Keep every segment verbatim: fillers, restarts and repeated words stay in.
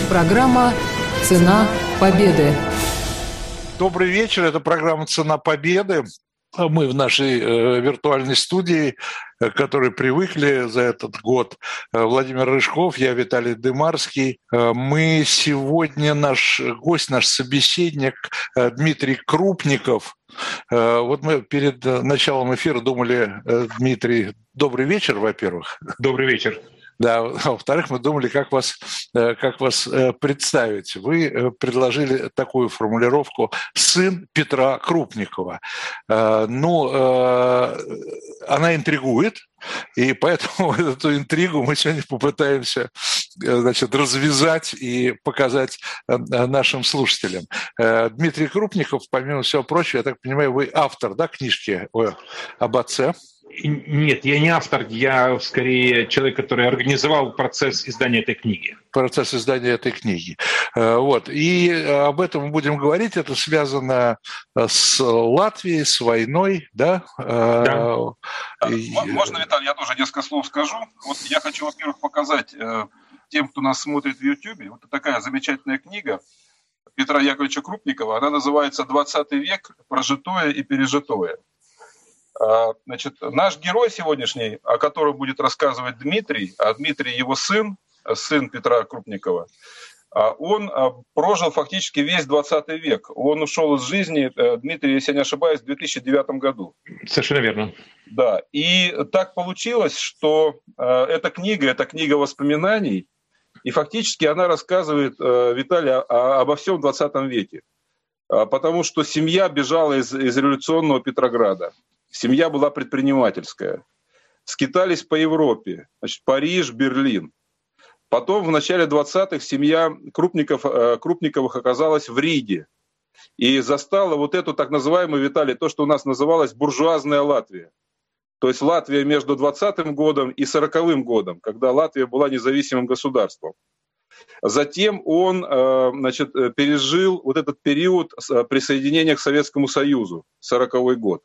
Программа «Цена победы». Добрый вечер. Это программа «Цена победы». Мы в нашей э, виртуальной студии, к которой привыкли за этот год. Владимир Рыжков, я Виталий Дымарский. Мы сегодня, наш гость, наш собеседник Дмитрий Крупников. Вот мы перед началом эфира думали, Дмитрий, добрый вечер, во-первых. Добрый вечер. Да, а во-вторых, мы думали, как вас, как вас представить. Вы предложили такую формулировку «сын Петра Крупникова». Ну, она интригует, и поэтому эту интригу мы сегодня попытаемся, значит, развязать и показать нашим слушателям. Дмитрий Крупников, помимо всего прочего, я так понимаю, вы автор, да, книжки об отце? Нет, я не автор, я скорее человек, который организовал процесс издания этой книги. Процесс издания этой книги. Вот. И об этом мы будем говорить. Это связано с Латвией, с войной, да? Да. И... Можно, Виталий, я тоже несколько слов скажу. Вот я хочу, во-первых, показать тем, кто нас смотрит в Ютьюбе, вот такая замечательная книга Петра Яковлевича Крупникова. Она называется «двадцатый век. Прожитое и пережитое». Значит, наш герой сегодняшний, о котором будет рассказывать Дмитрий, а Дмитрий его сын, сын Петра Крупникова, он прожил фактически весь двадцатый век. Он ушел из жизни, Дмитрий, если я не ошибаюсь, в две тысячи девятом году. Совершенно верно. Да, и так получилось, что эта книга, это книга воспоминаний, и фактически она рассказывает, Виталий, обо всем двадцатом веке. Потому что семья бежала из, из революционного Петрограда. Семья была предпринимательская. Скитались по Европе. Значит, Париж, Берлин. Потом в начале двадцатых семья Крупников, Крупниковых оказалась в Риге. И застала вот эту так называемую, Виталий, то, что у нас называлось буржуазная Латвия. То есть Латвия между двадцатым годом и сороковым годом, когда Латвия была независимым государством. Затем он, значит, пережил вот этот период присоединения к Советскому Союзу, сороковой год.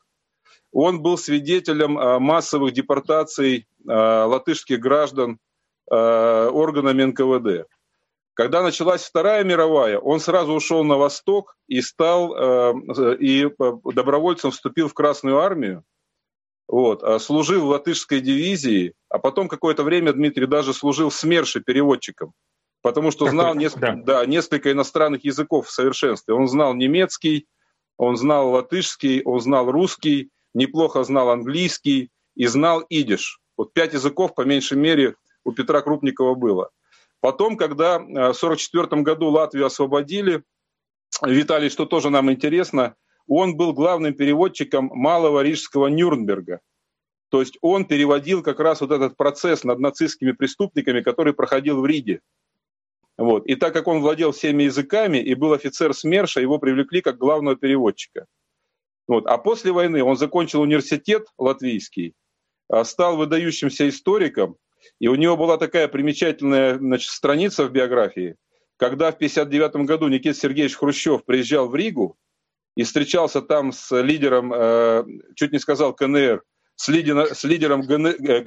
Он был свидетелем массовых депортаций латышских граждан органами эн ка вэ дэ. Когда началась Вторая мировая, он сразу ушел на восток и стал и добровольцем вступил в Красную армию. Вот, служил в латышской дивизии, а потом какое-то время Дмитрий даже служил в СМЕРШе переводчиком, потому что знал несколько, да. Да, несколько иностранных языков в совершенстве. Он знал немецкий, он знал латышский, он знал русский, неплохо знал английский и знал идиш. Вот пять языков, по меньшей мере, у Петра Крупникова было. Потом, когда в сорок четвёртом году Латвию освободили, Виталий, что тоже нам интересно, он был главным переводчиком Малого Рижского Нюрнберга. То есть он переводил как раз вот этот процесс над нацистскими преступниками, который проходил в Риге. Вот. И так как он владел всеми языками и был офицер СМЕРШа, его привлекли как главного переводчика. Вот. А после войны он закончил университет латвийский, стал выдающимся историком, и у него была такая примечательная, значит, страница в биографии, когда в тысяча девятьсот пятьдесят девятом году Никита Сергеевич Хрущев приезжал в Ригу и встречался там с лидером, э, чуть не сказал ка эн эр, с, лидер, с лидером гэ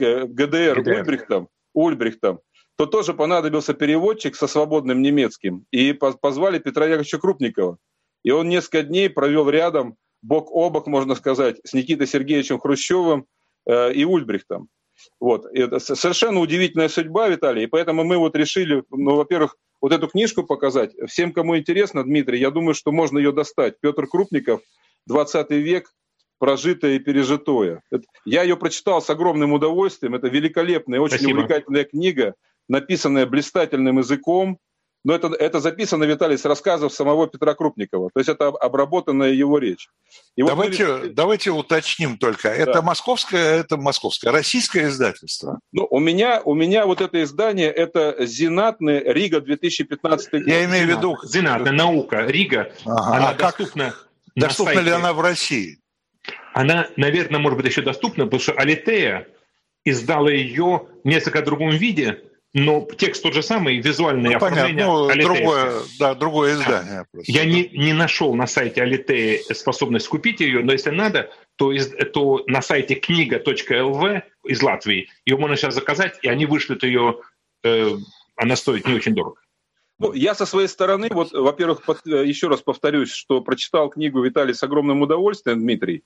дэ эр Ульбрихтом, Ульбрихтом, то тоже понадобился переводчик со свободным немецким, и позвали Петра Яковлевича Крупникова. И он несколько дней провел рядом, бок о бок, можно сказать, с Никитой Сергеевичем Хрущевым э, и Ульбрихтом. Вот. Это совершенно удивительная судьба, Виталий, и поэтому мы вот решили, ну, во-первых, вот эту книжку показать. Всем, кому интересно, Дмитрий, я думаю, что можно ее достать. Петр Крупников, двадцатый век, прожитое и пережитое. Это, я ее прочитал с огромным удовольствием. Это великолепная, очень Спасибо. Увлекательная книга, написанная блистательным языком. Но это, это записано, Виталий, с рассказов самого Петра Крупникова. То есть это обработанная его речь. И давайте, вот мы... давайте уточним только. Это да. московское, это московское, российское издательство? Ну, у меня, у меня вот это издание, это Зинатный, Рига, две тысячи пятнадцатый год. Я имею в виду... Зинатная наука, Рига. Ага. Она а доступна как... Доступна сайте. Ли она в России? Она, наверное, может быть, еще доступна, потому что Алитея издала ее в несколько другом виде, но текст тот же самый, визуальное ну, оформление. Ну, другое, да, другое издание. Просто, Я да. не, не нашел на сайте Алитеи способность купить ее, но если надо, то, из, то на сайте книга точка эл ви из Латвии ее можно сейчас заказать, и они вышлют ее, э, она стоит не очень дорого. Ну, я со своей стороны, вот, во-первых, под, еще раз повторюсь, что прочитал книгу Виталий с огромным удовольствием, Дмитрий.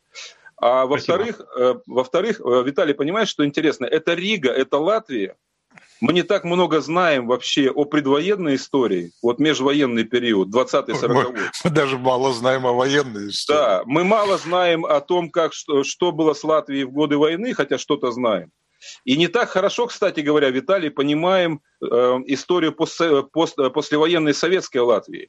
А во-вторых, э, во-вторых, Виталий, понимаешь, что интересно? Это Рига, это Латвия. Мы не так много знаем вообще о предвоенной истории, вот межвоенный период, двадцатый-сороковой. Мы, мы даже мало знаем о военной истории. Да, мы мало знаем о том, как, что, что было с Латвией в годы войны, хотя что-то знаем. И не так хорошо, кстати говоря, Виталий, понимаем э, историю пост, пост, послевоенной советской Латвии.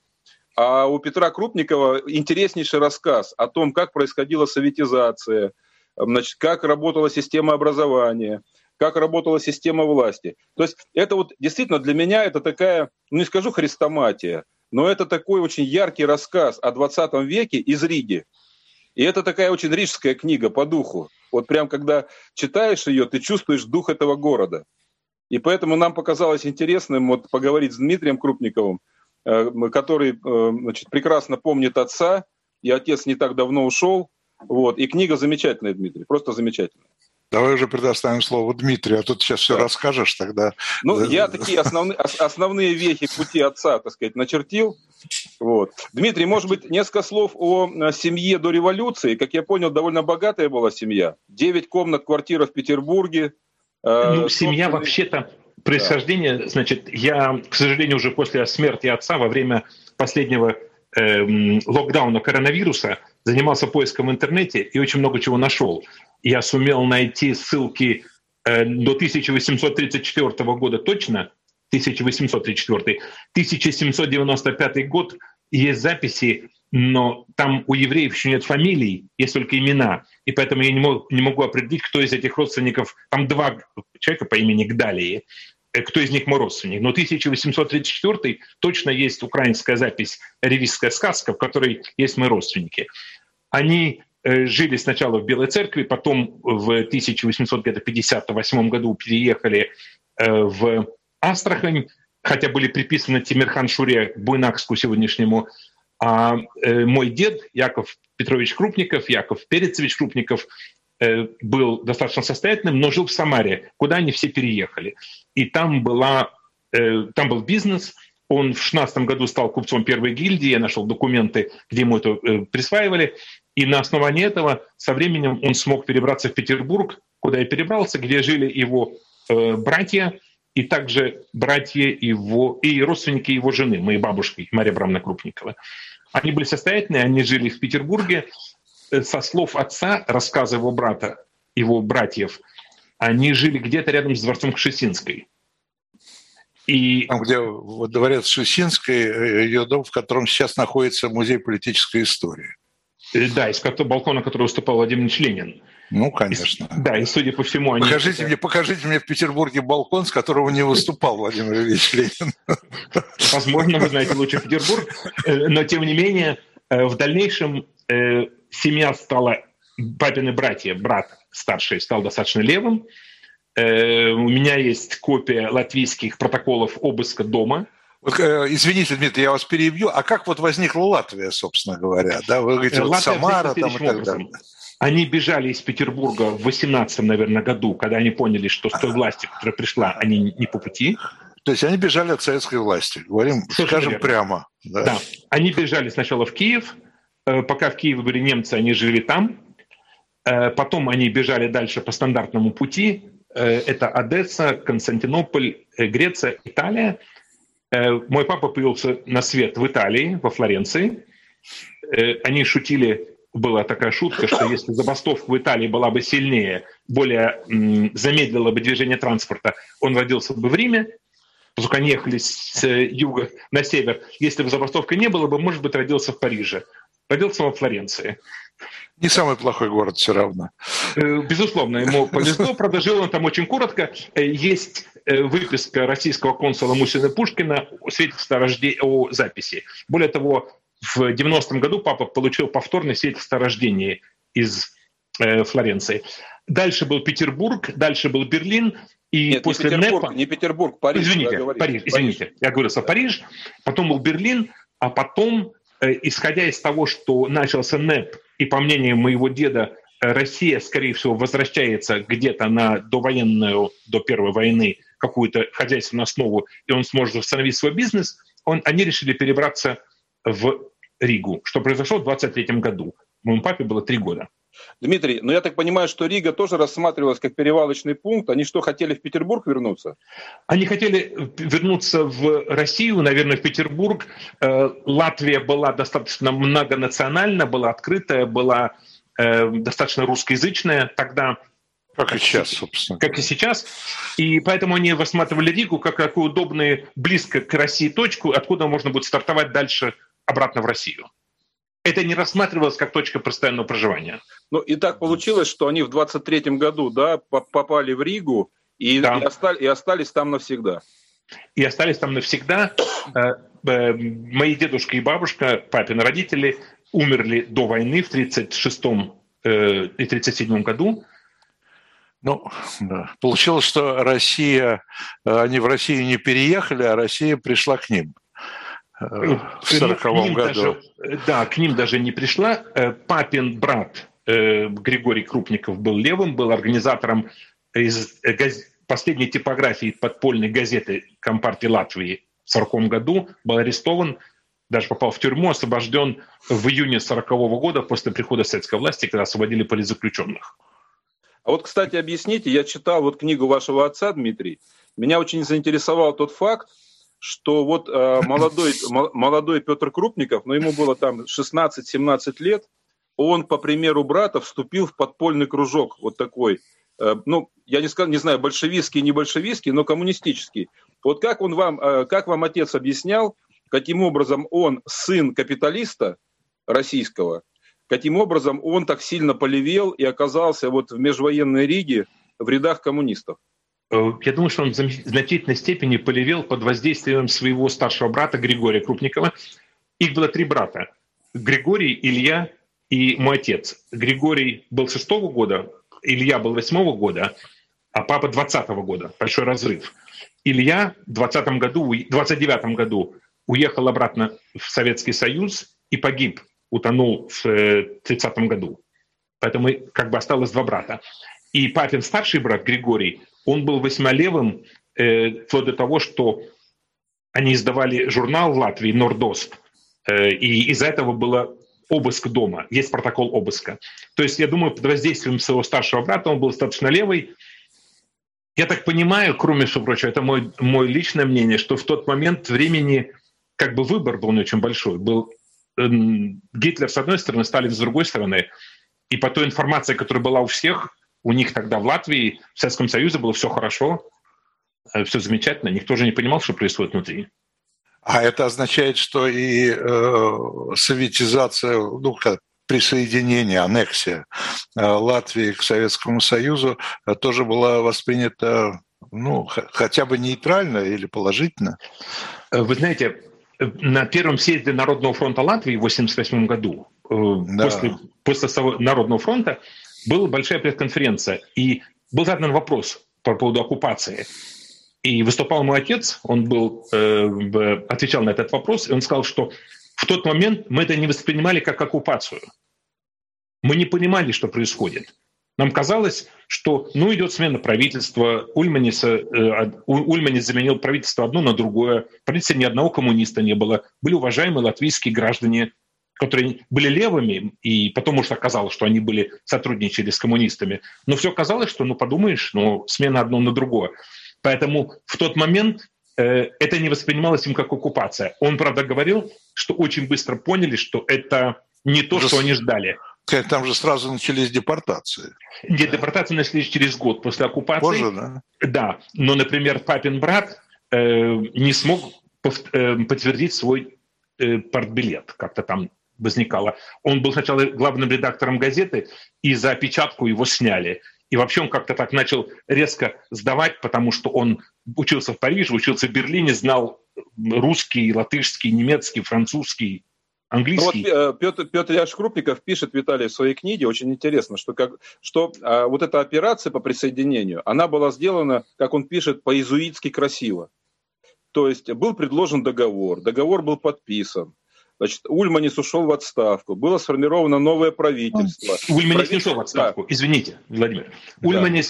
А у Петра Крупникова интереснейший рассказ о том, как происходила советизация, значит, как работала система образования, как работала система власти. То есть это вот действительно для меня это такая, ну не скажу хрестоматия, но это такой очень яркий рассказ о двадцатом веке из Риги. И это такая очень рижская книга по духу. Вот прям когда читаешь ее, ты чувствуешь дух этого города. И поэтому нам показалось интересным вот поговорить с Дмитрием Крупниковым, который, значит, прекрасно помнит отца, и отец не так давно ушел. Вот. И книга замечательная, Дмитрий, просто замечательная. Давай уже предоставим слово Дмитрию, а тут сейчас все да. расскажешь тогда. Ну, я такие основные, основные вехи пути отца, так сказать, начертил. Вот. Дмитрий, может быть, несколько слов о семье до революции. Как я понял, довольно богатая была семья. Девять комнат, квартира в Петербурге. Ну, семья вообще-то, происхождение, да. значит, я, к сожалению, уже после смерти отца во время последнего э, локдауна коронавируса занимался поиском в интернете и очень много чего нашел. Я сумел найти ссылки э, до тысяча восемьсот тридцать четвёртого года точно, тысяча восемьсот тридцать четвёртый, тысяча семьсот девяносто пятый год, есть записи, но там у евреев еще нет фамилий, есть только имена, и поэтому я не, мог, не могу определить, кто из этих родственников, там два человека по имени Гдалии, кто из них мой родственник. Но тысяча восемьсот тридцать четвёртый точно есть украинская запись «Ревизская сказка», в которой есть мои родственники. Они жили сначала в Белой церкви, потом в тысяча восемьсот пятьдесят восьмом году переехали в Астрахань, хотя были приписаны Тимирхан Шуре, Буйнакску сегодняшнему. А мой дед Яков Петрович Крупников, Яков Перецевич Крупников, был достаточно состоятельным, но жил в Самаре, куда они все переехали. И там, была, там был бизнес. Он в шестнадцатом году стал купцом первой гильдии, я нашел документы, где ему это присваивали. И на основании этого со временем он смог перебраться в Петербург, куда и перебрался, где жили его э, братья, и также братья его, и родственники его жены, моей бабушки, Мария Абрамовна Крупникова. Они были состоятельные, они жили в Петербурге. Со слов отца, рассказа его брата, его братьев, они жили где-то рядом с дворцом Кшесинской. И... Там, где вот дворец Кшесинской, ее дом, в котором сейчас находится музей политической истории. Да, из балкона, который выступал Владимир Ильич Ленин. Ну, конечно. И, да, и судя по всему... Они... Покажите, мне, покажите мне в Петербурге балкон, с которого не выступал Владимир Ильич Ленин. Возможно, вы знаете лучше Петербург, но тем не менее в дальнейшем семья стала, папины братья, брат старший стал достаточно левым. У меня есть копия латвийских протоколов обыска дома. Вот, извините, Дмитрий, я вас перебью. А как вот возникла Латвия, собственно говоря? Да, вы говорите, вот Самара там и так далее. Они бежали из Петербурга в восемнадцатом, наверное, году, когда они поняли, что с той властью, которая пришла, они не по пути. То есть они бежали от советской власти, говорим, Совершенно скажем верно. Прямо. Да. да, они бежали сначала в Киев. Пока в Киеве были немцы, они жили там. Потом они бежали дальше по стандартному пути. Это Одесса, Константинополь, Греция, Италия. Мой папа появился на свет в Италии, во Флоренции. Они шутили, была такая шутка, что если забастовка в Италии была бы сильнее, более замедлила бы движение транспорта, он родился бы в Риме, поскольку они ехали с юга на север. Если бы забастовка не было бы, может быть, родился в Париже. Родился во Флоренции. Не самый плохой город все равно. Безусловно, ему повезло. Правда, жил он там очень коротко. Есть выписка российского консула Мусина Пушкина о свидетельстве о, рожде... о записи. Более того, в девяностом году папа получил повторное свидетельство о рождении из э, Флоренции. Дальше был Петербург, дальше был Берлин. И Нет, после не Петербург, НЭПа... не Петербург, Париж. Извините, Париж, извините. Париж. Я говорил о Париж. Потом был Берлин, а потом, э, исходя из того, что начался НЭП, и по мнению моего деда, Россия, скорее всего, возвращается где-то на довоенную, до Первой войны, какую-то хозяйственную основу, и он сможет восстановить свой бизнес, он, они решили перебраться в Ригу, что произошло в двадцать третьем году. Моему папе было три года. Дмитрий, ну я так понимаю, что Рига тоже рассматривалась как перевалочный пункт. Они что, хотели в Петербург вернуться? Они хотели вернуться в Россию, наверное, в Петербург. Латвия была достаточно многонациональна, была открытая, была достаточно русскоязычная тогда. Как и сейчас, собственно. Как и сейчас. И поэтому они рассматривали Ригу как такую удобную, близко к России точку, откуда можно будет стартовать дальше обратно в Россию. Это не рассматривалось как точка постоянного проживания. Ну и так получилось, что они в двадцать третьем году, да, попали в Ригу и, да. и, остались, и остались там навсегда. И остались там навсегда. Мои дедушка и бабушка, папины родители, умерли до войны в тридцать шестом и тридцать седьмом году. Ну, да. Получилось, что Россия, они в Россию не переехали, а Россия пришла к ним. В сороковом году. Даже, да, к ним даже не пришла. Папин брат Григорий Крупников был левым, был организатором из газ... последней типографии подпольной газеты Компартии Латвии в сороковом году, был арестован, даже попал в тюрьму, освобожден в июне сорокового года после прихода советской власти, когда освободили политзаключенных. А вот, кстати, объясните, я читал вот книгу вашего отца, Дмитрий, меня очень заинтересовал тот факт, что вот э, молодой, молодой Петр Крупников, ну ему было там шестнадцать-семнадцать лет, он, по примеру брата, вступил в подпольный кружок, вот такой, э, ну, я не, скажу, не знаю, большевистский, не большевистский, но коммунистический. Вот как он вам, э, как вам отец объяснял, каким образом он, сын капиталиста российского, каким образом он так сильно полевел и оказался вот в межвоенной Риге в рядах коммунистов? Я думаю, что он в значительной степени полевел под воздействием своего старшего брата Григория Крупникова. Их было три брата. Григорий, Илья и мой отец. Григорий был шестого года, Илья был восьмого года, а папа двадцатого года. Большой разрыв. Илья в двадцатом году, двадцать девятом году уехал обратно в Советский Союз и погиб, утонул в тридцатом году. Поэтому как бы осталось два брата. И папин старший брат Григорий, он был весьма левым, э, вплоть до того, что они издавали журнал в Латвии «Нордост», э, и из-за этого был обыск дома, есть протокол обыска. То есть, я думаю, под воздействием своего старшего брата он был достаточно левый. Я так понимаю, кроме всего прочего, это мой, мой личное мнение, что в тот момент времени как бы выбор был не очень большой. Был э, Гитлер с одной стороны, Сталин с другой стороны. И по той информации, которая была у всех, у них тогда в Латвии, в Советском Союзе было все хорошо, все замечательно, никто же не понимал, что происходит внутри. А это означает, что и э, советизация, ну, присоединение, аннексия э, Латвии к Советскому Союзу э, тоже была воспринята, ну, х- хотя бы нейтрально или положительно? Вы знаете, на первом съезде Народного фронта Латвии в восемьдесят восьмом году, э, да. после, после Народного фронта, была большая пресс-конференция, и был задан вопрос по поводу оккупации. И выступал мой отец, он был, э, отвечал на этот вопрос, и он сказал, что в тот момент мы это не воспринимали как оккупацию. Мы не понимали, что происходит. Нам казалось, что ну, идет смена правительства, Ульманис, э, Ульманис заменил правительство одно на другое, в правительстве ни одного коммуниста не было, были уважаемые латвийские граждане, которые были левыми, и потом уж оказалось, что они были, сотрудничали с коммунистами. Но все казалось, что, ну, подумаешь, ну, смена одно на другое. Поэтому в тот момент э, это не воспринималось им как оккупация. Он, правда, говорил, что очень быстро поняли, что это не то, что они ждали. Там же сразу начались депортации. Нет, депортации начались через год после оккупации. Позже, да? Да, но, например, папин брат э, не смог пов- э, подтвердить свой э, партбилет, как-то там возникало. Он был сначала главным редактором газеты, и за опечатку его сняли. И вообще он как-то так начал резко сдавать, потому что он учился в Париже, учился в Берлине, знал русский, латышский, немецкий, французский, английский. Ну вот Петр, Петр Ильич Крупников пишет, Виталий, в своей книге, очень интересно, что, как, что а, вот эта операция по присоединению, она была сделана, как он пишет, по-иезуитски красиво. То есть был предложен договор, договор был подписан. Значит, Ульманис ушел в отставку, было сформировано новое правительство. Ульманис не ушел в отставку, да. Извините, Владимир. Да. Ульманис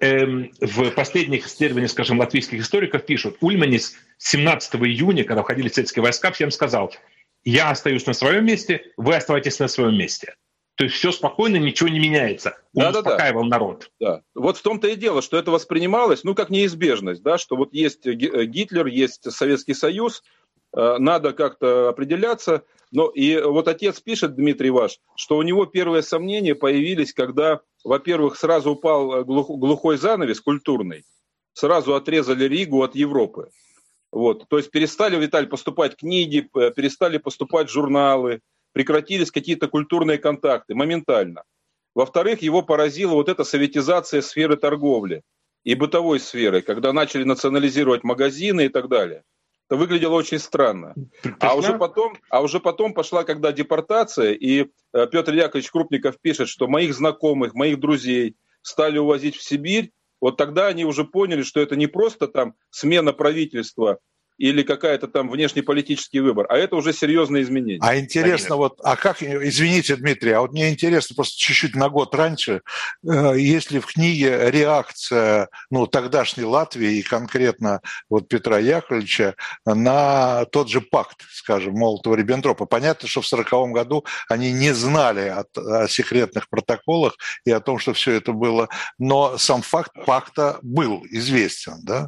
эм, в последних исследованиях, скажем, латвийских историков пишут, Ульманис семнадцатого июня, когда входили советские войска, всем сказал: я остаюсь на своем месте, вы оставайтесь на своем месте. То есть все спокойно, ничего не меняется. Он да, успокаивал да, да. народ. Да. Вот в том-то и дело, что это воспринималось, ну, как неизбежность, да, что вот есть Гитлер, есть Советский Союз, надо как-то определяться. Но и вот отец пишет, Дмитрий ваш, что у него первые сомнения появились, когда, во-первых, сразу упал глухой занавес культурный, сразу отрезали Ригу от Европы. Вот. То есть перестали, Виталий, поступать книги, перестали поступать журналы, прекратились какие-то культурные контакты моментально. Во-вторых, его поразила вот эта советизация сферы торговли и бытовой сферы, когда начали национализировать магазины и так далее. Это выглядело очень странно. А уже потом, а уже потом пошла, когда депортация, и Петр Яковлевич Крупников пишет, что моих знакомых, моих друзей стали увозить в Сибирь, вот тогда они уже поняли, что это не просто там смена правительства или какая-то там внешнеполитический выбор, а это уже серьезные изменения. А интересно, вот, а как, извините, Дмитрий, а вот мне интересно, просто чуть-чуть на год раньше, э, если в книге реакция, ну, тогдашней Латвии и конкретно вот Петра Яковлевича на тот же пакт, скажем, Молотова-Риббентропа. Понятно, что в сороковом году они не знали о, о секретных протоколах и о том, что все это было, но сам факт пакта был известен, да?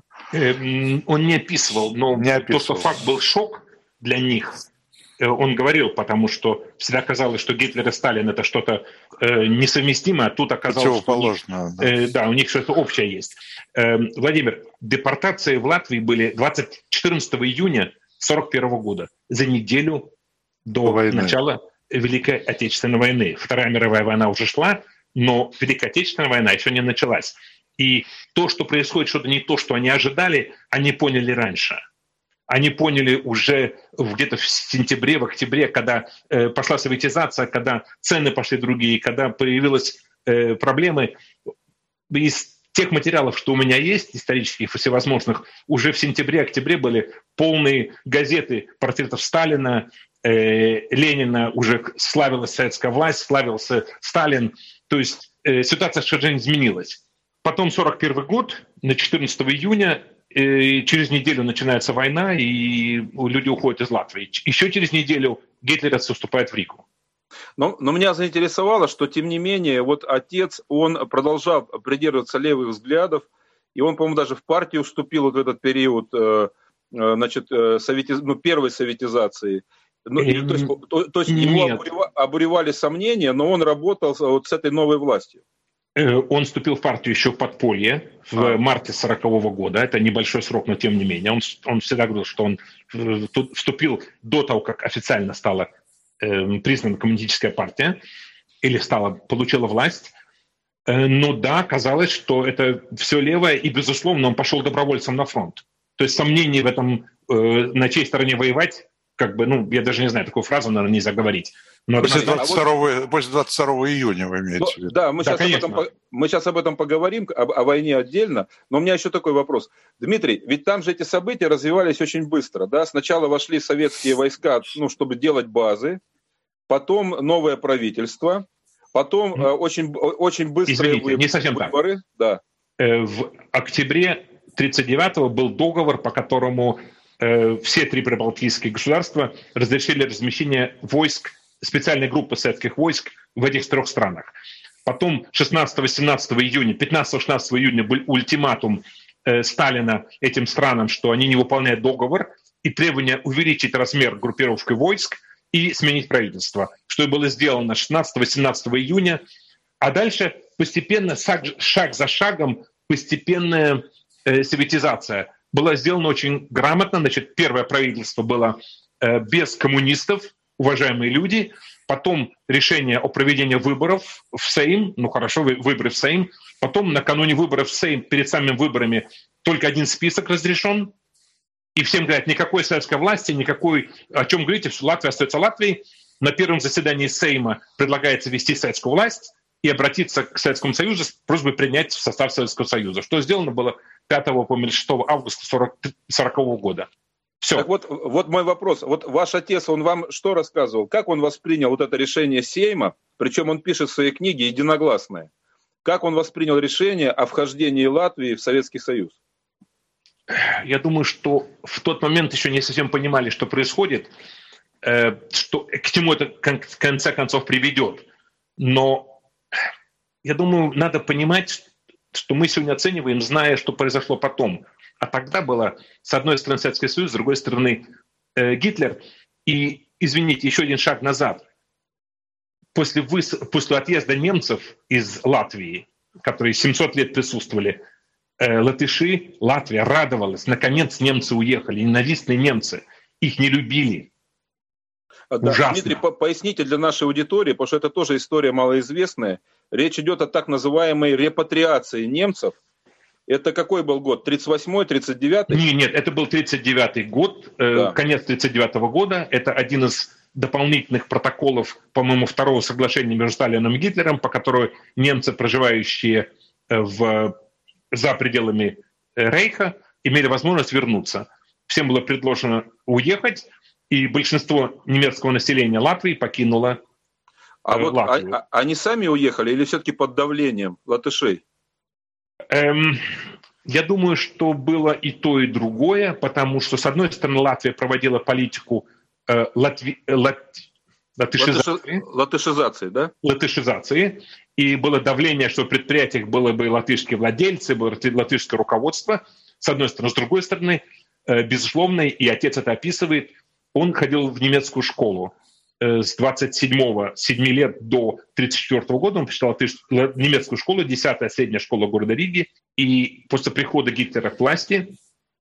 Он не описывал, но не описывал. То, что факт был шок для них, он говорил, потому что всегда казалось, что Гитлер и Сталин это что-то несовместимое, а тут оказалось, что у них, да. Да, у них что-то общее есть. Владимир, депортации в Латвии были двадцать четырнадцатого июня сорок первого года, за неделю до войны. Начала Великой Отечественной войны. Вторая мировая война уже шла, но Великая Отечественная война еще не началась. И то, что происходит, что-то не то, что они ожидали, они поняли раньше. Они поняли уже где-то в сентябре, в октябре, когда э, пошла советизация, когда цены пошли другие, когда появились э, проблемы. Из тех материалов, что у меня есть, исторических и всевозможных, уже в сентябре-октябре были полные газеты портретов Сталина, э, Ленина, уже славилась советская власть, славился Сталин. То есть э, ситуация совершенно изменилась. Потом сорок первый год, на четырнадцатого июня, э, через неделю начинается война, и люди уходят из Латвии. Еще через неделю гитлеровцы уступают в Ригу. Но, но меня заинтересовало, что, тем не менее, вот отец, он продолжал придерживаться левых взглядов, и он, по-моему, даже в партию вступил вот в этот период, э, значит, советиз... ну, первой советизации. Ну, и, то есть, то, то есть его обуревали, обуревали сомнения, но он работал вот с этой новой властью. Он вступил в партию еще в подполье в а. марте сорокового года. Это небольшой срок, но тем не менее. Он, он всегда говорил, что он вступил до того, как официально стала э, признана коммунистическая партия или стала, получила власть. Э, но да, казалось, что это все левое, и, безусловно, он пошел добровольцем на фронт. То есть сомнений в этом, э, на чьей стороне воевать, как бы, ну, я даже не знаю, такую фразу, наверное, нельзя говорить. Но после, двадцать второго, после двадцать второго июня вы имеете в виду? Да, мы, да, сейчас об этом, мы сейчас об этом поговорим, об, о войне отдельно, но у меня еще такой вопрос. Дмитрий, ведь там же эти события развивались очень быстро, да? Сначала вошли советские войска, ну, чтобы делать базы, потом новое правительство, потом mm. э, очень, очень быстрые Извините, не совсем выборы. Так. Да. В октябре тридцать девятого был договор, по которому э, все три прибалтийские государства разрешили размещение войск, специальной группы советских войск в этих трех странах. Потом шестнадцатого-семнадцатого июня, пятнадцатого-шестнадцатого июня был ультиматум э, Сталина этим странам, что они не выполняют договор, и требование увеличить размер группировки войск и сменить правительство, что и было сделано шестнадцатого-семнадцатого июня. А дальше постепенно, шаг, шаг за шагом, постепенная э, советизация была сделана очень грамотно. Значит, первое правительство было э, без коммунистов, уважаемые люди, потом решение о проведении выборов в Сейм, ну хорошо, выборы в Сейм, потом накануне выборов в Сейм, перед самыми выборами только один список разрешен, и всем говорят, никакой советской власти, никакой, о чем говорите, что Латвия остается Латвией. На первом заседании Сейма предлагается ввести советскую власть и обратиться к Советскому Союзу с просьбой принять в состав Советского Союза, что сделано было пятого по шестого августа сорокового года. Все. Так вот, вот мой вопрос. Вот ваш отец, он вам что рассказывал? Как он воспринял вот это решение Сейма? Причем он пишет в своей книге единогласное. как он воспринял решение о вхождении Латвии в Советский Союз? Я думаю, что в тот момент еще не совсем понимали, что происходит, что, к чему это в конце концов приведет. Но я думаю, надо понимать, что мы сегодня оцениваем, зная, что произошло потом. А тогда было, с одной стороны, Советский Союз, с другой стороны, э, Гитлер. И, извините, еще один шаг назад. После, выс... После отъезда немцев из Латвии, которые семьсот лет присутствовали, э, латыши, Латвия радовалась. Наконец немцы уехали, ненавистные немцы. Их не любили. Да, ужасно. Дмитрий, по- поясните для нашей аудитории, потому что это тоже история малоизвестная. Речь идет о так называемой репатриации немцев. Это какой был год? тридцать восьмой, тридцать девятый? Не, нет, это был тридцать девятый год, э, Да. конец тридцать девятого года. Это один из дополнительных протоколов, по-моему, второго соглашения между Сталином и Гитлером, по которому немцы, проживающие э, в, за пределами э, Рейха, имели возможность вернуться. Всем было предложено уехать, и большинство немецкого населения Латвии покинуло А э, вот Латвию. а- а- они сами уехали или все-таки под давлением латышей? Эм, я думаю, что было и то, и другое, потому что, с одной стороны, Латвия проводила политику э, латви, э, лат, латышизации, Латыши- Латышизации, да? латышизации, и было давление, что в предприятиях было бы латышские владельцы, было латышское руководство, с одной стороны. С другой стороны, э, безусловно, и отец это описывает, он ходил в немецкую школу. С двадцать седьмого, семи лет до тридцать четвёртого года он посещал немецкую школу, десятая средняя школа города Риги. И после прихода Гитлера к власти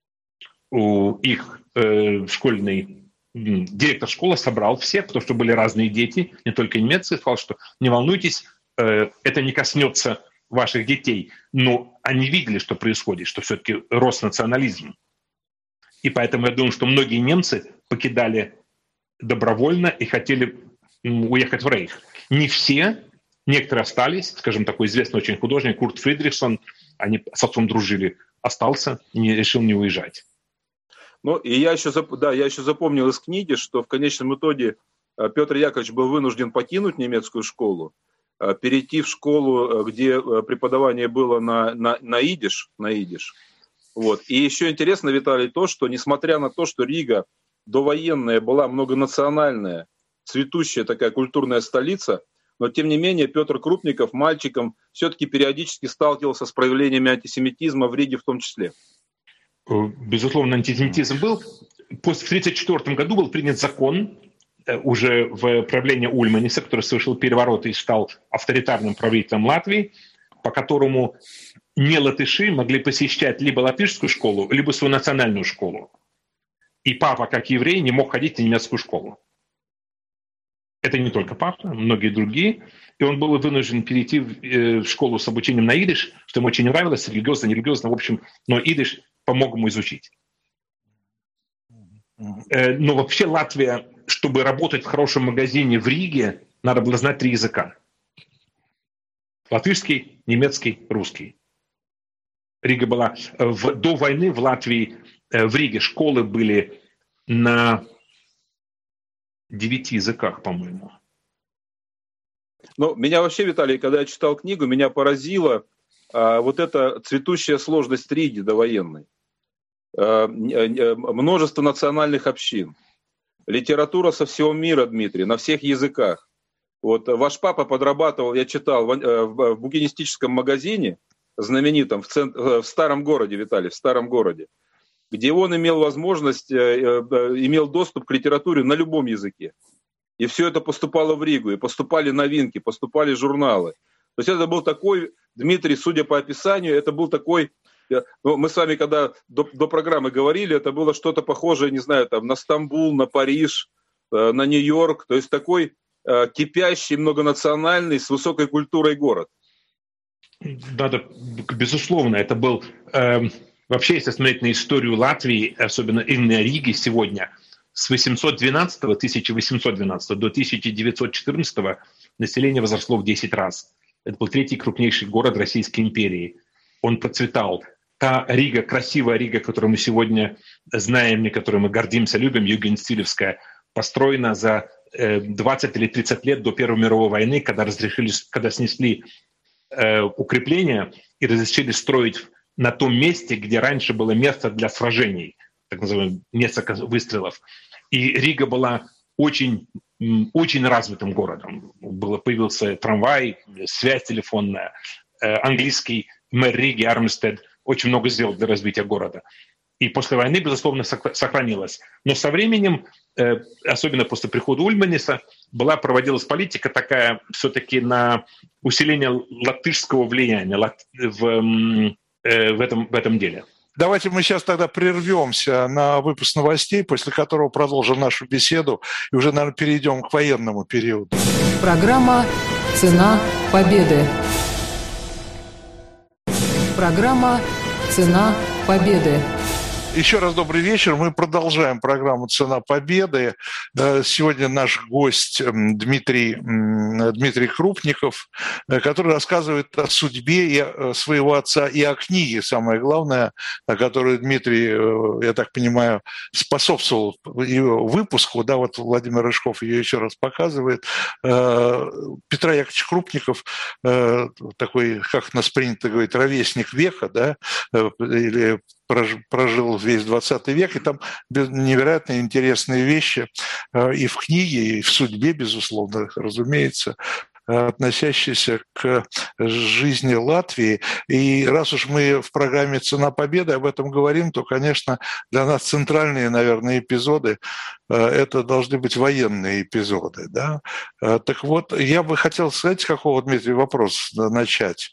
у их э, школьный м, директор школы собрал всех, потому что были разные дети, не только немцы, сказал, что не волнуйтесь, э, это не коснется ваших детей. Но они видели, что происходит, что все-таки рос национализм. И поэтому я думаю, что многие немцы покидали добровольно и хотели уехать в Рейх. Не все, некоторые остались, скажем, такой известный очень художник Курт Фридрихсон, они с отцом дружили, остался, не, решил не уезжать. Ну, и я еще, зап- да, я еще запомнил из книги, что в конечном итоге э, Петр Яковлевич был вынужден покинуть немецкую школу, э, перейти в школу, э, где э, преподавание было на, на, на идиш, на идиш. Вот. И еще интересно, Виталий, то, что несмотря на то, что Рига довоенная была многонациональная, цветущая такая культурная столица, но тем не менее Петр Крупников мальчиком все-таки периодически сталкивался с проявлениями антисемитизма в Риге в том числе. Безусловно, антисемитизм был. В тысяча девятьсот тридцать четвёртом году был принят закон уже в правлении Ульманиса, который совершил переворот и стал авторитарным правителем Латвии, по которому не латыши могли посещать либо латышскую школу, либо свою национальную школу. И папа, как еврей, не мог ходить в немецкую школу. Это не только папа, многие другие. И он был вынужден перейти в школу с обучением на идиш, что ему очень нравилось, религиозно, нерелигиозно, в общем, но идиш помог ему изучить. Но вообще Латвия, чтобы работать в хорошем магазине в Риге, надо было знать три языка. Латышский, немецкий, русский. Рига была... В, до войны в Латвии, в Риге школы были на девяти языках, по-моему. Ну, меня вообще, Виталий, когда я читал книгу, меня поразила а, вот эта цветущая сложность Риги довоенной. А, множество национальных общин. Литература со всего мира, Дмитрий, на всех языках. Вот ваш папа подрабатывал, я читал, в, в букинистическом магазине, знаменитом, в, цент... в старом городе, Виталий, в старом городе, где он имел возможность, имел доступ к литературе на любом языке. И все это поступало в Ригу, и поступали новинки, поступали журналы. То есть это был такой, Дмитрий, судя по описанию, это был такой, ну, мы с вами когда до, до программы говорили, это было что-то похожее, не знаю, там, на Стамбул, на Париж, на Нью-Йорк, то есть такой кипящий, многонациональный, с высокой культурой город. Надо, безусловно, это был... Э... Вообще, если смотреть на историю Латвии, особенно именно Риги сегодня, с восемьсот двенадцатого, тысяча восемьсот двенадцатого до тысяча девятьсот четырнадцатого население возросло в десять раз. Это был третий крупнейший город Российской империи. Он процветал. Та Рига, красивая Рига, которую мы сегодня знаем и которой мы гордимся, любим, Югенстилевская, построена за двадцать или тридцать лет до Первой мировой войны, когда разрешили, когда снесли э, укрепления и разрешили строить на том месте, где раньше было место для сражений, так называемое несколько выстрелов. И Рига была очень, очень развитым городом. Было, появился трамвай, связь телефонная, э, английский мэр Риги Армстед очень много сделал для развития города. И после войны, безусловно, сохранилось. Но со временем, э, особенно после прихода Ульманиса, была проводилась политика такая все-таки на усиление латышского влияния в, э, в, этом, в этом деле. Давайте мы сейчас тогда прервемся на выпуск новостей, после которого продолжим нашу беседу и уже, наверное, перейдем к военному периоду. Программа «Цена победы». Программа «Цена победы». Еще раз добрый вечер. Мы продолжаем программу «Цена победы». Сегодня наш гость Дмитрий, Дмитрий Крупников, который рассказывает о судьбе своего отца и о книге, самое главное, о которой Дмитрий, я так понимаю, способствовал ее выпуску. Да, вот Владимир Рыжков ее еще раз показывает. Петр Яковлевич Крупников, такой, как нас принято говорить, ровесник века, да, или прожил весь двадцатый век, и там невероятно интересные вещи и в книге, и в судьбе, безусловно, разумеется, относящиеся к жизни Латвии. И раз уж мы в программе «Цена победы» об этом говорим, то, конечно, для нас центральные, наверное, эпизоды – это должны быть военные эпизоды. Да? Так вот, я бы хотел сказать, с какого, Дмитрий, вопрос начать.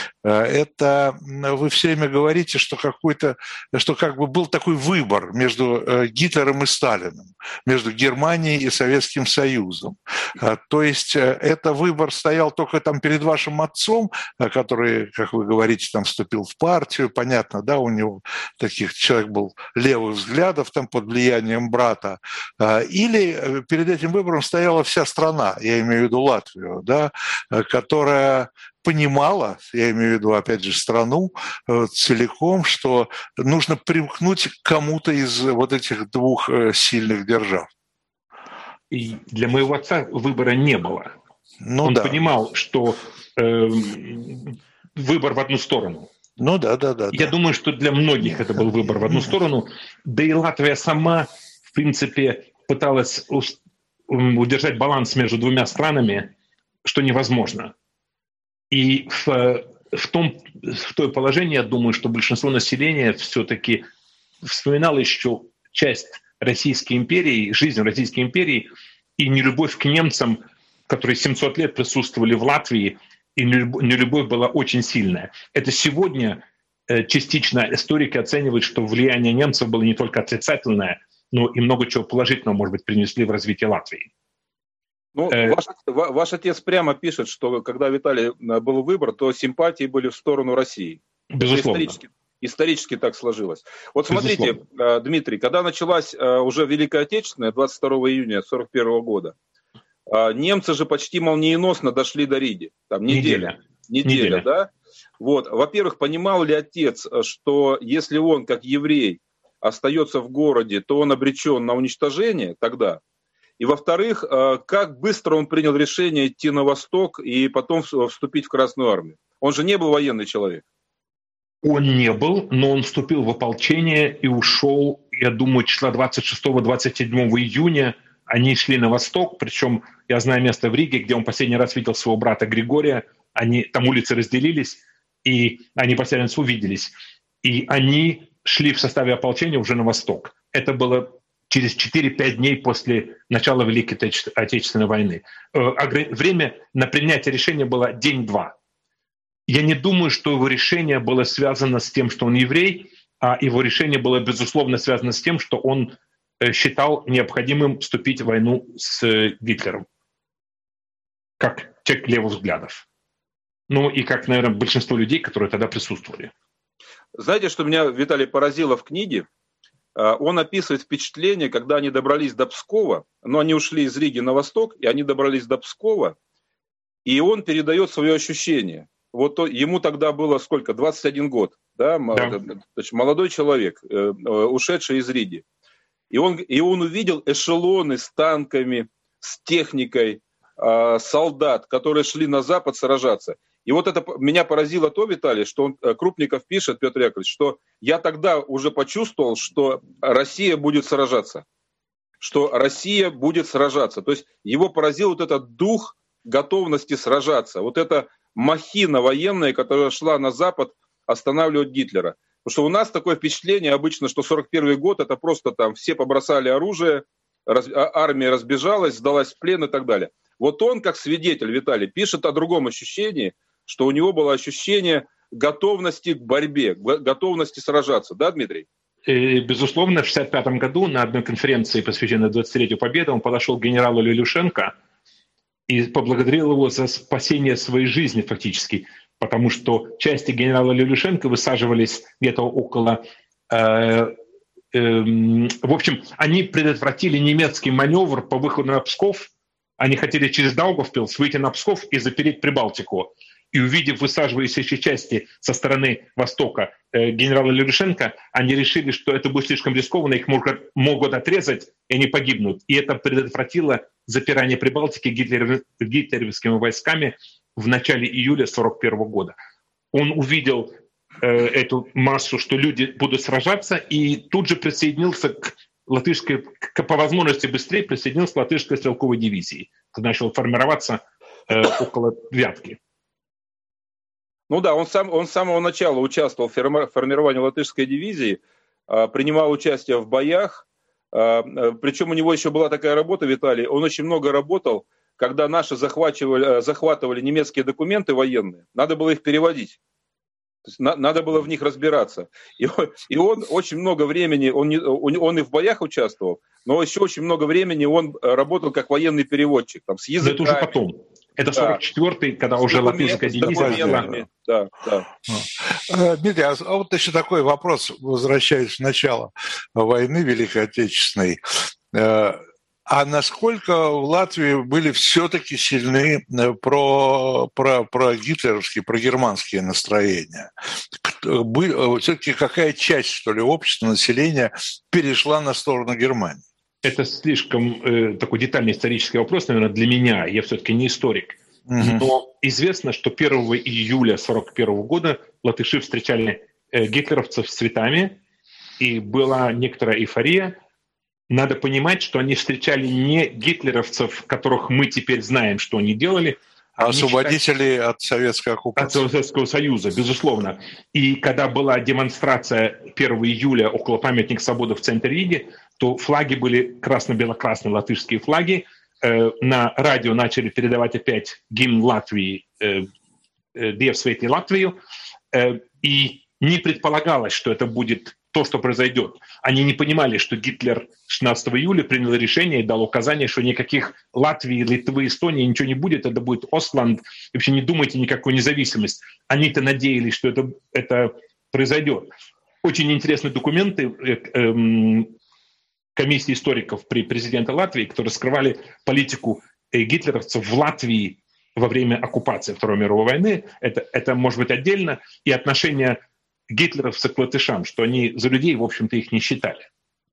Это вы все время говорите, что какой-то, что как бы был такой выбор между Гитлером и Сталиным, между Германией и Советским Союзом. То есть это выбор стоял только там перед вашим отцом, который, как вы говорите, там вступил в партию, понятно, да, у него таких человек был левых взглядов там под влиянием брата, или перед этим выбором стояла вся страна, я имею в виду Латвию, да, которая понимала, я имею в виду, опять же, страну целиком, что нужно примкнуть к кому-то из вот этих двух сильных держав. И для моего отца выбора не было. Ну, Он да. понимал, что э, выбор в одну сторону. Ну да, да, да. Я да. думаю, что для многих это был выбор в одну сторону. Да и Латвия сама, в принципе, пыталась удержать баланс между двумя странами, что невозможно. И в, в, том, в том положении, я думаю, что большинство населения все-таки вспоминало еще часть Российской империи, жизнь Российской империи и нелюбовь к немцам, которые семьсот лет присутствовали в Латвии, и нелюбовь была очень сильная. Это сегодня частично историки оценивают, что влияние немцев было не только отрицательное, но и много чего положительного, может быть, принесли в развитие Латвии. Ну, э... ваш, ваш отец прямо пишет, что когда Виталий был выбор, то симпатии были в сторону России. Безусловно. Исторически, исторически так сложилось. Вот смотрите, Безусловно. Дмитрий, когда началась уже Великая Отечественная, двадцать второго июня сорок первого года, немцы же почти молниеносно дошли до Риги. Там неделя. Неделя, неделя, да? Вот. Во-первых, понимал ли отец, что если он, как еврей, остается в городе, то он обречен на уничтожение тогда? И во-вторых, как быстро он принял решение идти на восток и потом вступить в Красную армию? Он же не был военный человек. Он не был, но он вступил в ополчение и ушел, я думаю, числа двадцать шестого - двадцать седьмого июня. Они шли на восток, причем я знаю место в Риге, где он последний раз видел своего брата Григория. Они, там улицы разделились, и они последний раз увиделись. И они шли в составе ополчения уже на восток. Это было через четыре-пять дней после начала Великой Отечественной войны. Время на принятие решения было день-два. Я не думаю, что его решение было связано с тем, что он еврей, а его решение было, безусловно, связано с тем, что он считал необходимым вступить в войну с Гитлером. Как человек левых взглядов. Ну и как, наверное, большинство людей, которые тогда присутствовали. Знаете, что меня, Виталий, поразило в книге? Он описывает впечатление, когда они добрались до Пскова, но они ушли из Риги на восток, и они добрались до Пскова, и он передает свое ощущение. Вот то, ему тогда было сколько? двадцать один год. Да? Да. Молодой человек, ушедший из Риги. И он, и он увидел эшелоны с танками, с техникой, э, солдат, которые шли на запад сражаться. И вот это меня поразило то, Виталий, что он, Крупников пишет, Петр Яковлевич, что я тогда уже почувствовал, что Россия будет сражаться. Что Россия будет сражаться. То есть его поразил вот этот дух готовности сражаться. Вот эта махина военная, которая шла на Запад останавливать Гитлера. Потому что у нас такое впечатление обычно, что сорок первый год это просто там все побросали оружие, раз, армия разбежалась, сдалась в плен и так далее. Вот он, как свидетель, Виталий, пишет о другом ощущении, что у него было ощущение готовности к борьбе, готовности сражаться. Да, Дмитрий? И, безусловно, в шестьдесят пятом году на одной конференции, посвященной двадцатилетию Победы, он подошел к генералу Лелюшенко и поблагодарил его за спасение своей жизни фактически, потому что части генерала Лелюшенко высаживались где-то около... Э, э, в общем, они предотвратили немецкий маневр по выходу на Псков. Они хотели через Даугавпилс выйти на Псков и запереть Прибалтику. И увидев высаживающиеся части со стороны востока э, генерала Лелюшенко, они решили, что это будет слишком рискованно, их могут, могут отрезать, и они погибнут. И это предотвратило запирание Прибалтики гитлеров, гитлеровскими войсками в начале июля сорок первого года. Он увидел э, эту массу, что люди будут сражаться, и тут же присоединился к латышской, к, по возможности быстрее присоединился к латышской стрелковой дивизии, которая начала формироваться э, около Вятки. Ну да, он, сам, он с самого начала участвовал в формировании латышской дивизии, принимал участие в боях, причем у него еще была такая работа, Виталий, он очень много работал, когда наши захватывали, захватывали немецкие документы военные, надо было их переводить. То есть на, надо было в них разбираться. И, и он очень много времени, он, не, он и в боях участвовал, но еще очень много времени он работал как военный переводчик. Там, с языками. Но это уже потом. Это сорок четвёртый, да. Когда с уже латышская дивизия. Да, да. Дмитрий, а вот еще такой вопрос, возвращаясь к началу войны Великой Отечественной. А насколько в Латвии были все-таки сильны про, про, про гитлеровские, про германские настроения? Все-таки какая часть, что ли, общества, населения перешла на сторону Германии? Это слишком э, такой детальный исторический вопрос, наверное, для меня. Я все-таки не историк. Mm-hmm. Но известно, что первого июля сорок первого года латыши встречали э, гитлеровцев с цветами, и была некоторая эйфория. Надо понимать, что они встречали не гитлеровцев, которых мы теперь знаем, что они делали, а освободителей считали... от советской оккупации. От Советского Союза, безусловно. И когда была демонстрация первого июля около памятника свободы в центре Риги, то флаги были красно-бело-красные латышские флаги. Э, на радио начали передавать опять гимн Латвии, э, э, «Диев свети Латвию», э, и не предполагалось, что это будет то, что произойдет. Они не понимали, что Гитлер шестнадцатого июля принял решение и дал указание, что никаких Латвии, Литвы, Эстонии ничего не будет, это будет Остланд. Вообще не думайте никакой независимости. Они-то надеялись, что это, это произойдет. Очень интересные документы э, э, комиссии историков при президенте Латвии, которые скрывали политику э, гитлеровцев в Латвии во время оккупации Второй мировой войны. Это, это может быть отдельно. И отношения гитлеровцев к латышам, что они за людей, в общем-то, их не считали.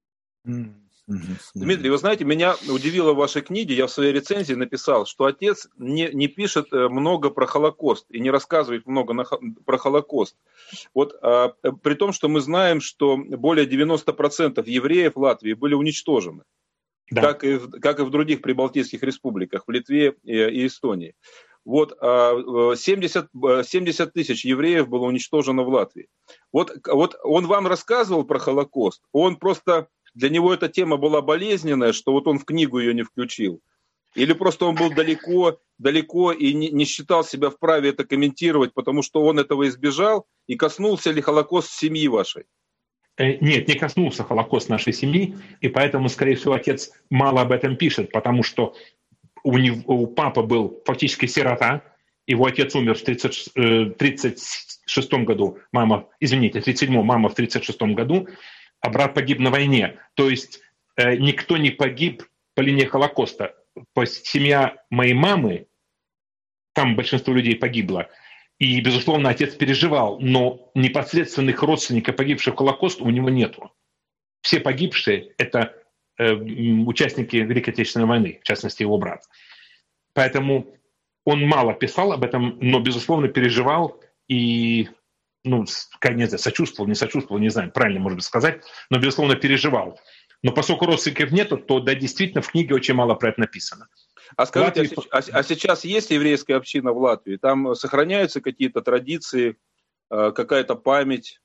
Дмитрий, вы знаете, меня удивило в вашей книге, я в своей рецензии написал, что отец не, не пишет много про Холокост и не рассказывает много на, про Холокост. Вот, а, при том, что мы знаем, что более девяносто процентов евреев в Латвии были уничтожены, да. как, и в, как и в других прибалтийских республиках, в Литве и, и Эстонии. Вот семьдесят, семьдесят тысяч евреев было уничтожено в Латвии. Вот, вот он вам рассказывал про Холокост, он просто, для него эта тема была болезненная, что вот он в книгу ее не включил. Или просто он был далеко, далеко и не, не считал себя вправе это комментировать, потому что он этого избежал, и коснулся ли Холокост семьи вашей? Нет, не коснулся Холокост нашей семьи, и поэтому, скорее всего, отец мало об этом пишет, потому что У, него, у папы был фактически сирота, его отец умер в тридцать шестом году, мама, извините, в тридцать седьмом, мама в тридцать шестом году, а брат погиб на войне. То есть э, никто не погиб по линии Холокоста. Семья моей мамы, там большинство людей погибло, и, безусловно, отец переживал, но непосредственных родственников, погибших в Холокост, у него нету. Все погибшие — это участники Великой Отечественной войны, в частности, его брат. Поэтому он мало писал об этом, но, безусловно, переживал и, ну, не знаю, сочувствовал, не сочувствовал, не знаю, правильно, может быть, сказать, но, безусловно, переживал. Но поскольку родственников нету, то, да, действительно, в книге очень мало про это написано. А скажите, Латвии... а, а сейчас есть еврейская община в Латвии? Там сохраняются какие-то традиции, какая-то память?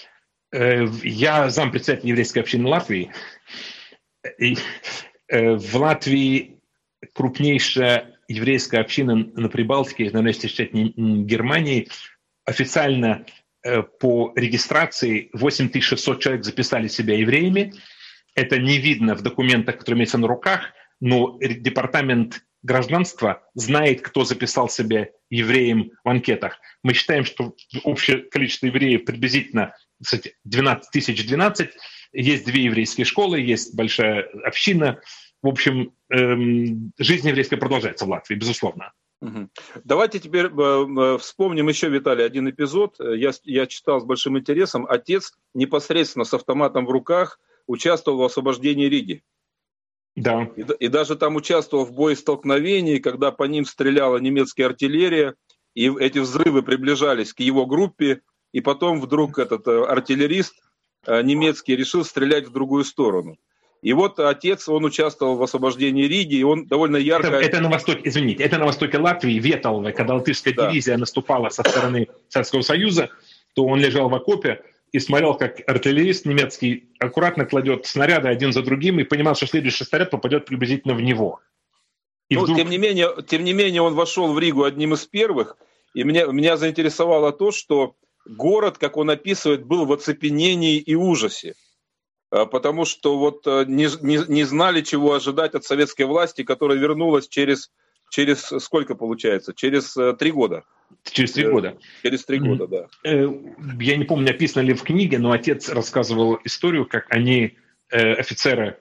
Я зампредседатель еврейской общины Латвии. И в Латвии крупнейшая еврейская община на Прибалтике, наверное, если считать Германии, официально по регистрации восемь тысяч шестьсот человек записали себя евреями. Это не видно в документах, которые имеются на руках, но департамент гражданства знает, кто записал себя евреем в анкетах. Мы считаем, что общее количество евреев приблизительно двенадцать тысяч двенадцать. Есть две еврейские школы, есть большая община. В общем, эм, жизнь еврейская продолжается в Латвии, безусловно. Угу. Давайте теперь э, вспомним еще, Виталий, один эпизод. Я, я читал с большим интересом. Отец непосредственно с автоматом в руках участвовал в освобождении Риги. Да. И, и даже там участвовал в боестолкновении, когда по ним стреляла немецкая артиллерия, и эти взрывы приближались к его группе, и потом вдруг этот артиллерист немецкий решил стрелять в другую сторону. И вот отец, он участвовал в освобождении Риги, и он довольно ярко... Это, это на востоке, извините, это на востоке Латвии, Веталове, когда латышская да. дивизия наступала со стороны Советского Союза, то он лежал в окопе и смотрел, как артиллерист немецкий аккуратно кладет снаряды один за другим и понимал, что следующий снаряд попадет приблизительно в него. И ну, вдруг... тем не менее, тем не менее, он вошел в Ригу одним из первых, и меня, меня заинтересовало то, что город, как он описывает, был в оцепенении и ужасе. Потому что вот не, не, не знали, чего ожидать от советской власти, которая вернулась через, через сколько получается? Через три года. Через три года. Через три года, да. Я не помню, написано ли в книге, но отец рассказывал историю, как они, офицеры,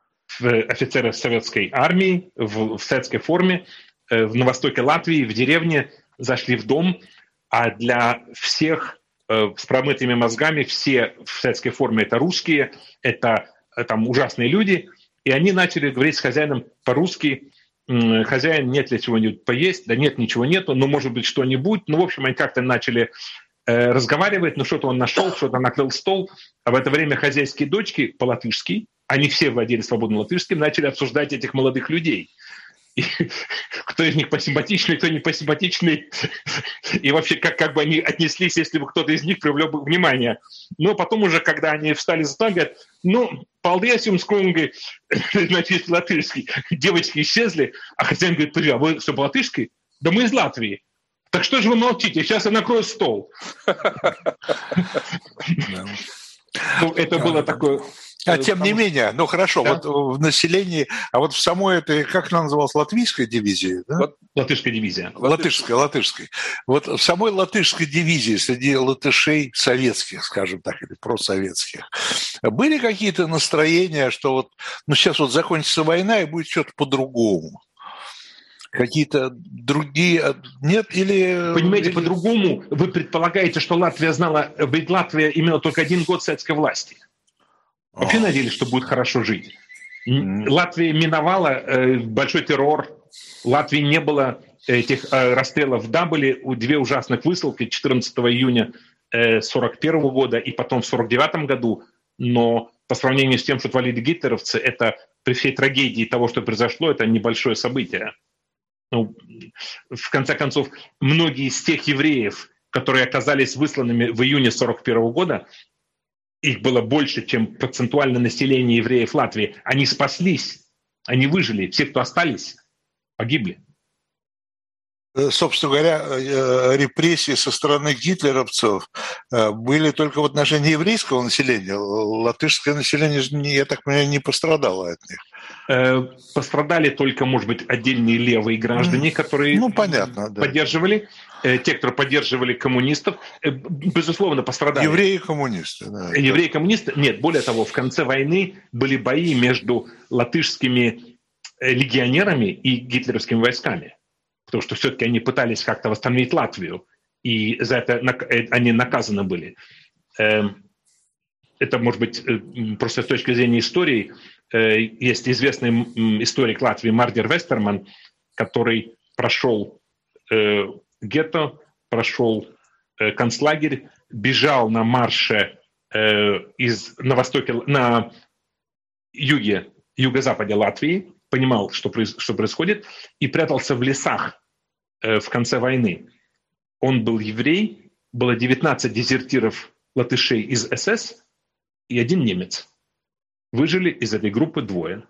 офицеры советской армии в, в советской форме на востоке Латвии, в деревне, зашли в дом, а для всех с промытыми мозгами, все в советской форме это русские, это там ужасные люди, и они начали говорить с хозяином по-русски: хозяин, нет ли чего-нибудь поесть? Да нет, ничего нету, ну, может быть, что-нибудь. Ну, в общем, они как-то начали э, разговаривать, ну, что-то он нашел, что-то накрыл стол, а в это время хозяйские дочки по-латышски, они все владели свободно латышским, начали обсуждать этих молодых людей. И кто из них посимпатичный, кто не посимпатичный, и вообще как, как бы они отнеслись, если бы кто-то из них привлек бы внимание. Но потом уже, когда они встали за стол, говорят: ну, paldies jums, kungi, значит, латышский. Девочки исчезли, а хозяин говорит: а вы все по-латышски? Да мы из Латвии. Так что же вы молчите? Сейчас я накрою стол. Это было такое... А тем не менее, ну хорошо, да. Вот в населении, а вот в самой этой, как она называлась, латвийской дивизии? Да? Латышская дивизия. Латышская, латышская. Вот в самой латышской дивизии среди латышей советских, скажем так, или просоветских, были какие-то настроения, что вот, ну сейчас вот закончится война и будет что-то по-другому? Какие-то другие... Нет? Или... Понимаете, или... по-другому вы предполагаете, что Латвия знала... Ведь Латвия имела только один год советской власти. Вообще oh. надеялись, что будет хорошо жить. Mm. Латвия миновала э, большой террор. В Латвии не было этих э, расстрелов. Да, были две ужасных высылки четырнадцатого июня э, сорок первого года и потом в сорок девятом году. Но по сравнению с тем, что творили гитлеровцы, это при всей трагедии того, что произошло, это небольшое событие. Ну, в конце концов, многие из тех евреев, которые оказались высланными в июне сорок первого года, их было больше, чем процентуально население евреев Латвии. Они спаслись, они выжили. Все, кто остались, погибли. Собственно говоря, репрессии со стороны гитлеровцев были только в отношении еврейского населения. Латышское население, я так понимаю, не пострадало от них. Пострадали только, может быть, отдельные левые граждане, которые ну, понятно, да. поддерживали. Те, кто поддерживали коммунистов, безусловно, пострадали. Евреи и коммунисты. Да, Евреи и коммунисты. Нет, более того, в конце войны были бои между латышскими легионерами и гитлеровскими войсками. Потому что все-таки они пытались как-то восстановить Латвию, и за это они наказаны были. Это, может быть, просто с точки зрения истории. Есть известный историк Латвии Мардер Вестерман, который прошел э, гетто, прошел э, концлагерь, бежал на марше э, из, на востоке, на юге, юго-западе Латвии, понимал, что, проис, что происходит, и прятался в лесах э, в конце войны. Он был еврей, было девятнадцать дезертиров латышей из эс эс и один немец. Выжили из этой группы двое.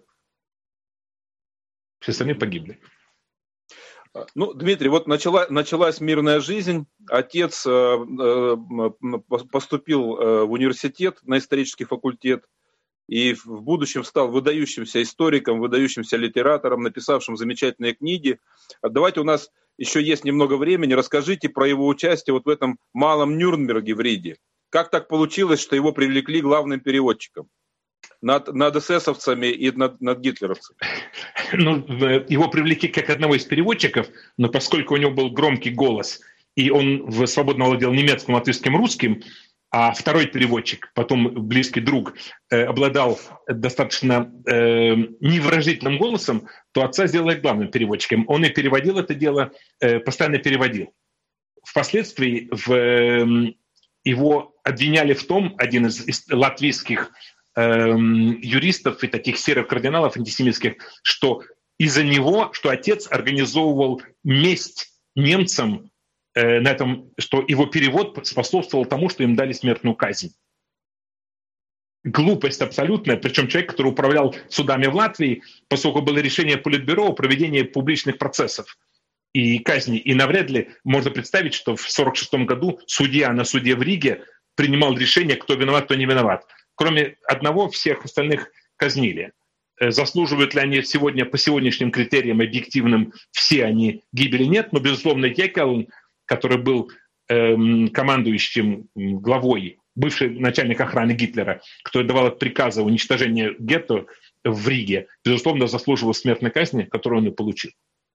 Все остальные погибли. Ну, Дмитрий, вот начала, началась мирная жизнь. Отец э, э, поступил э, в университет, на исторический факультет, и в будущем стал выдающимся историком, выдающимся литератором, написавшим замечательные книги. Давайте, у нас еще есть немного времени, расскажите про его участие вот в этом малом Нюрнберге в Риге. Как так получилось, что его привлекли главным переводчиком над, над эсэсовцами и над, над гитлеровцами? Ну, его привлекли как одного из переводчиков, но поскольку у него был громкий голос, и он свободно владел немецким, латышским, русским, а второй переводчик, потом близкий друг, э, обладал достаточно э, невыразительным голосом, то отца сделали главным переводчиком. Он и переводил это дело, э, постоянно переводил. Впоследствии в, э, его обвиняли в том, один из, из латвийских э, юристов и таких серых кардиналов антисемитских, что из-за него, что отец организовывал месть немцам, на этом, что его перевод способствовал тому, что им дали смертную казнь. Глупость абсолютная, причем человек, который управлял судами в Латвии, поскольку было решение Политбюро о проведении публичных процессов и казни, и навряд ли можно представить, что в сорок шестом году судья на суде в Риге принимал решение, кто виноват, кто не виноват. Кроме одного, всех остальных казнили. Заслуживают ли они сегодня по сегодняшним критериям объективным, все они гибели, нет, но, безусловно, Екелн, который был эм, командующим главой, бывший начальник охраны Гитлера, который давал приказ о уничтожении гетто в Риге, безусловно, заслуживал смертной казни, которую он и получил.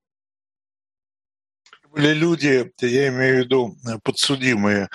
Были люди, я имею в виду подсудимые,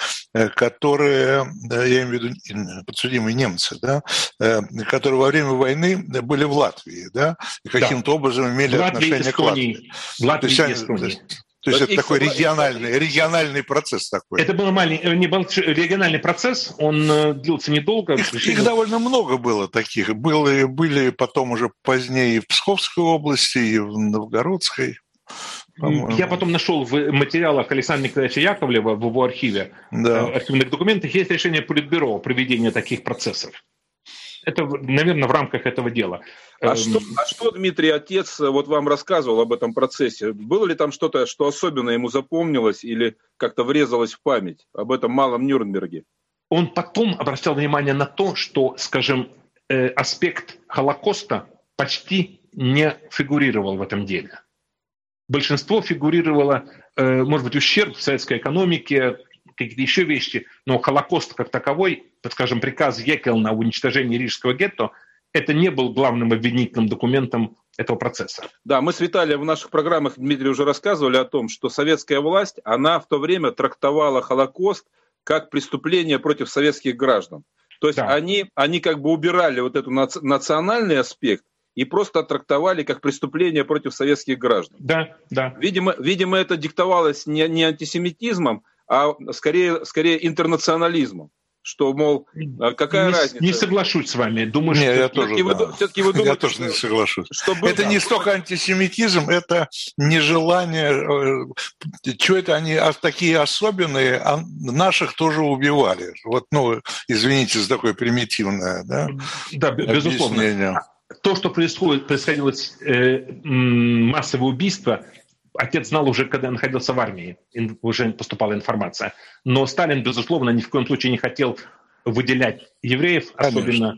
которые, я имею в виду подсудимые немцы, да, которые во время войны были в Латвии, да, и каким-то да. образом имели в отношение Латвии, к Латвии. В Латвии то есть, и Эстонии. То есть это такой региональный, региональный процесс такой. Это был маленький, небольшой региональный процесс, он длился недолго. Их, их довольно много было таких. Было, были потом уже позднее и в Псковской области, и в Новгородской. По-моему. Я потом нашел в материалах Александра Николаевича Яковлева в его архиве, да. архивных документах, есть решение Политбюро о проведении таких процессов. Это, наверное, в рамках этого дела. А, что, а что, Дмитрий, отец вот вам рассказывал об этом процессе? Было ли там что-то, что особенно ему запомнилось или как-то врезалось в память об этом малом Нюрнберге? Он потом обращал внимание на то, что, скажем, э, аспект Холокоста почти не фигурировал в этом деле. Большинство фигурировало, э, может быть, ущерб в советской экономике, какие-то еще вещи, но Холокост как таковой, скажем, приказ Екелна о уничтожении рижского гетто, это не был главным обвинительным документом этого процесса. Да, мы с Виталием в наших программах, Дмитрий, уже рассказывали о том, что советская власть, она в то время трактовала Холокост как преступление против советских граждан. То есть да. они, они как бы убирали вот этот национальный аспект и просто трактовали как преступление против советских граждан. Да, да. Видимо, видимо это диктовалось не, не антисемитизмом, а скорее, скорее интернационализмом. Что, мол, какая не, разница? Не соглашусь с вами. Думаю, не, что... я тоже, вы, да. все-таки вы думаете, я тоже не соглашусь. Что было, это да, не столько антисемитизм, это нежелание... Что это они такие особенные, а наших тоже убивали. Вот, ну, извините за такое примитивное, да? Да, безусловно. Объяснение. То, что происходит, происходило э, массовое убийство, отец знал уже, когда находился в армии, уже поступала информация. Но Сталин, безусловно, ни в коем случае не хотел выделять евреев, Конечно. особенно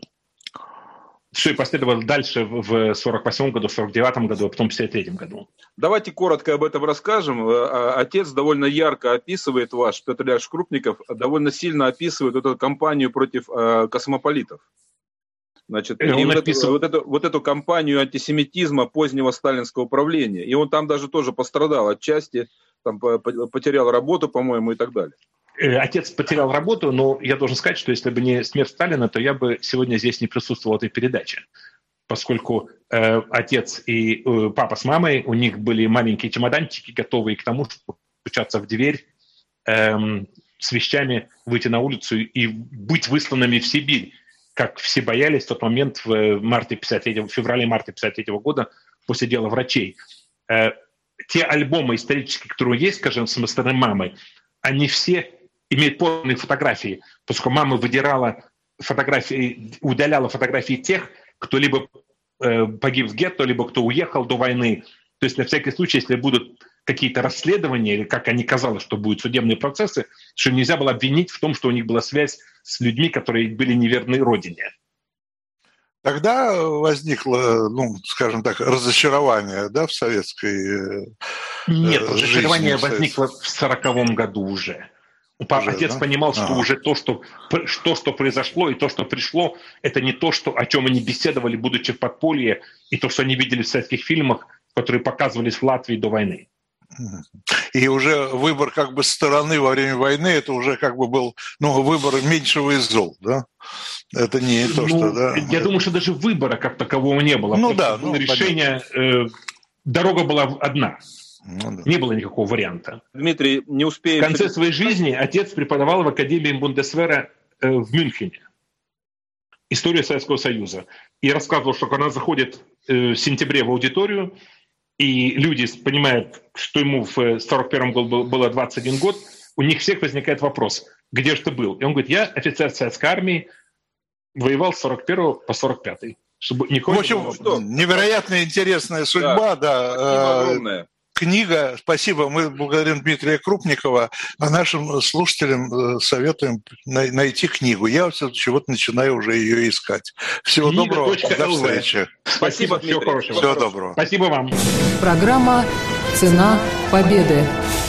что и последовало дальше в сорок восьмом году, в сорок девятом году, а потом в пятьдесят третьем году. Давайте коротко об этом расскажем. Отец довольно ярко описывает, ваш Петр Ильич Крупников, довольно сильно описывает эту кампанию против космополитов. Значит, и вот, эту, вот, эту, вот эту кампанию антисемитизма позднего сталинского правления. И он там даже тоже пострадал отчасти, там потерял работу, по-моему, и так далее. Отец потерял работу, но я должен сказать, что если бы не смерть Сталина, то я бы сегодня здесь не присутствовал в этой передаче. Поскольку э, отец и э, папа с мамой, у них были маленькие чемоданчики, готовые к тому, чтобы стучаться в дверь эм, с вещами, выйти на улицу и быть высланными в Сибирь, как все боялись в тот момент в марте пятьдесят третьего, в феврале-марте пятьдесят третьего года после дела врачей. Э, те альбомы исторические, которые есть, скажем, с моей стороны мамы, они все имеют полные фотографии, поскольку мама выдирала фотографии, удаляла фотографии тех, кто либо э, погиб в гетто, либо кто уехал до войны. То есть на всякий случай, если будут какие-то расследования, или как они казалось, что будут судебные процессы, что нельзя было обвинить в том, что у них была связь с людьми, которые были неверны родине. Тогда возникло, ну, скажем так, разочарование, да, в советской Нет, э, разочарование жизни, возникло в сороковом году уже. Уже, Отец да? понимал, что ага. уже то что, то, что произошло, и то, что пришло, это не то, что, о чем они беседовали, будучи в подполье, и то, что они видели в советских фильмах, которые показывались в Латвии до войны. И уже выбор как бы стороны во время войны, это уже как бы был, ну, выбор меньшего из зол, да? Это не то, ну, что, да? Я думаю, что даже выбора как такового не было. Ну да. Было ну, решение, э, дорога была одна. Ну, да. Не было никакого варианта. Дмитрий, не успеем... В конце своей жизни отец преподавал в Академии Бундесвера э, в Мюнхене. Историю Советского Союза. И рассказывал, что когда заходит э, в сентябре в аудиторию, и люди понимают, что ему в сорок первом году было двадцать один год, у них всех возникает вопрос, где же ты был? И он говорит, я офицер Советской армии, воевал с сорок первого по сорок пятый. Чтобы в общем, было... невероятно интересная судьба, да. да. Огромная. Книга, спасибо, мы благодарим Дмитрия Крупникова, а нашим слушателям советуем найти книгу. Я вот начинаю уже ее искать. Всего Книга. доброго, до встречи. Спасибо, всего хорошего. Всего доброго. Спасибо вам. Программа «Цена победы».